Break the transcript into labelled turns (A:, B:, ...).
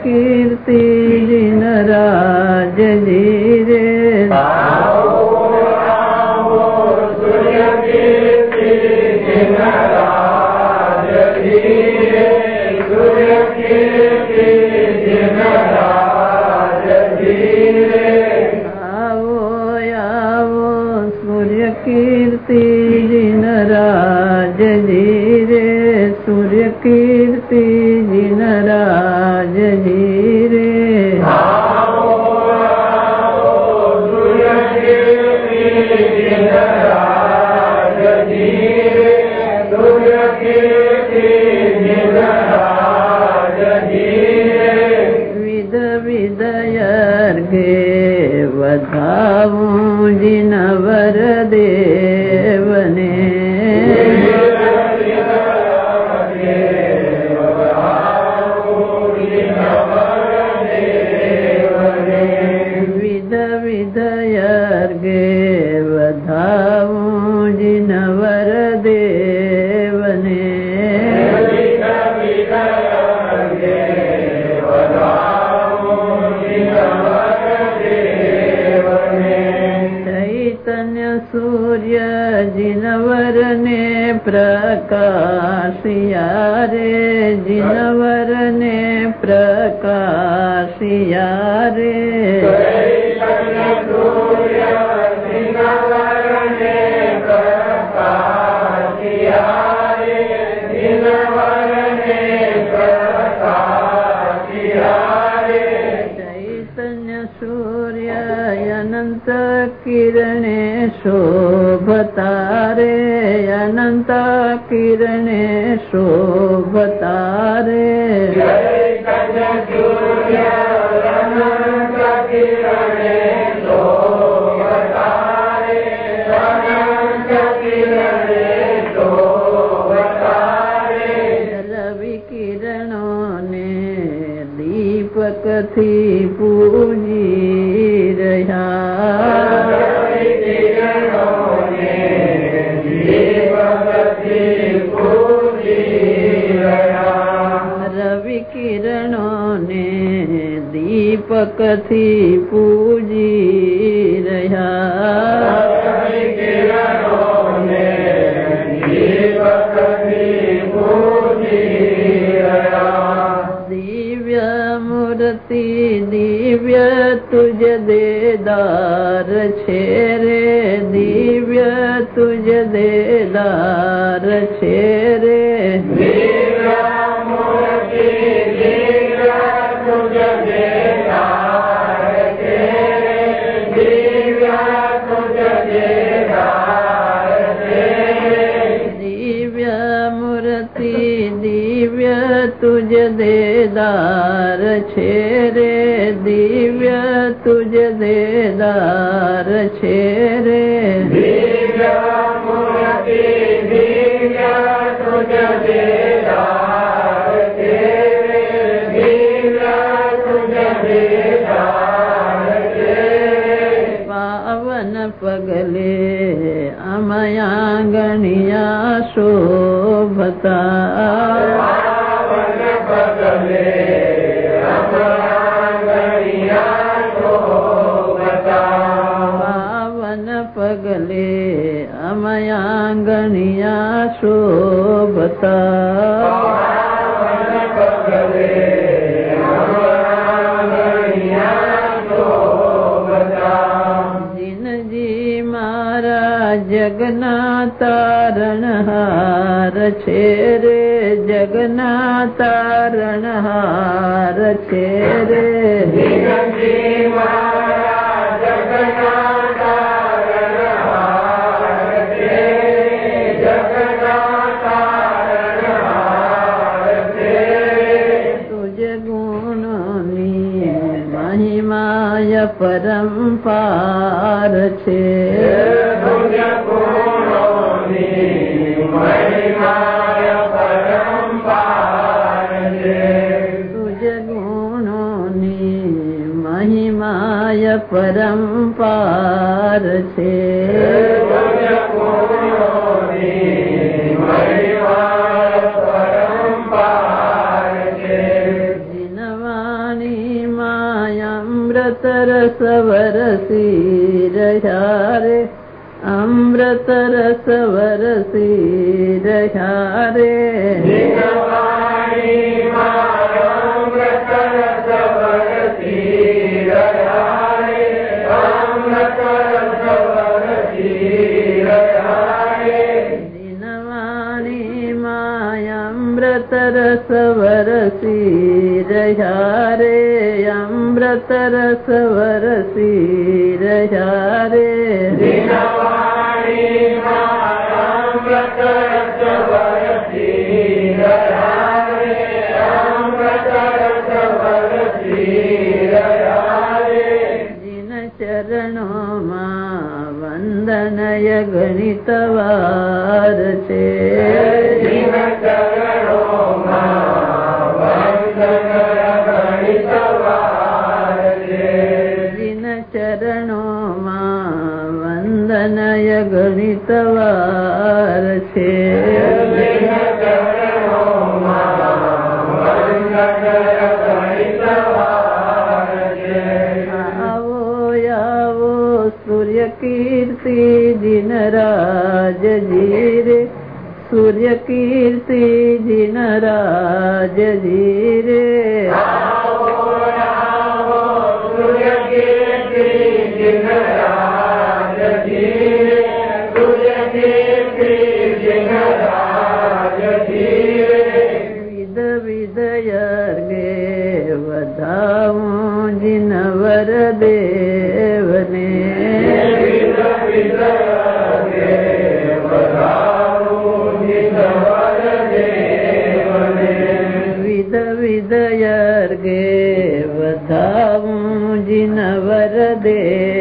A: કીર્તિ જીન રાજજી રે. કીર્તિ જીન રાજજી રે. સૂર્ય કીર્તિ જીન રાજજી રે. વિધ વિદયર્ગે વધાવું જીનવર દેવને. વિધ વિદયર્ગે વધાવું જીનવર દેવને. ચૈતન્ય સૂર્ય જીનવર ને પ્રકાશિયા રે. જીનવર ને પ્રકાશિયા રે. ચૈતન્ય સૂર્ય અનંત કિરણે શોભતા રે. અનંત કિરણે શોભતા રે. રવિ કિરણો ને દીપક થી પૂજી રહ્યા. રવિ કિરણો ને દીપક થી પૂજી રહ્યા. દિવ્ય મૂર્તિ દિવ્ય તુજ દેદાર છે રે. દિવ્ય તુજ દેદાર છે રે. તુજ દેદાર છે રે. દિવ્ય તુજ દેદાર છે રે. પાવન પગલે અમયા ગણિયા શોભતા. પાવન પગલે અમયા ગણિયા શોભતા. જીનજી મારા જગના તારણહાર છે રે. જગના તારણહાર છે રે. તુજ ગુણોની મહિમાય પરંપાર છે. તુજ ગુણોની મહિમાય પરંપાર છે. વરસી રહ્યા રે, અમૃત રસ વરસી રહ્યા રે. અમૃત રસ વરસી રહ્યા રે, અમૃત રસ વરસી રહ્યા રે. જીન ચરણોમાં વંદનય ગણિત વાર છે. ચરણોમાં વંદનય ગણિત વાર છે. આવો આવો સૂર્ય કીર્તિ જીન રાજજી રે, સૂર્ય કીર્તિ જીન રાજજી રે. વિદયર્ગે વધાવું જીનવર દેવને. વિદયર્ગે વધાવું જીનવર દેવ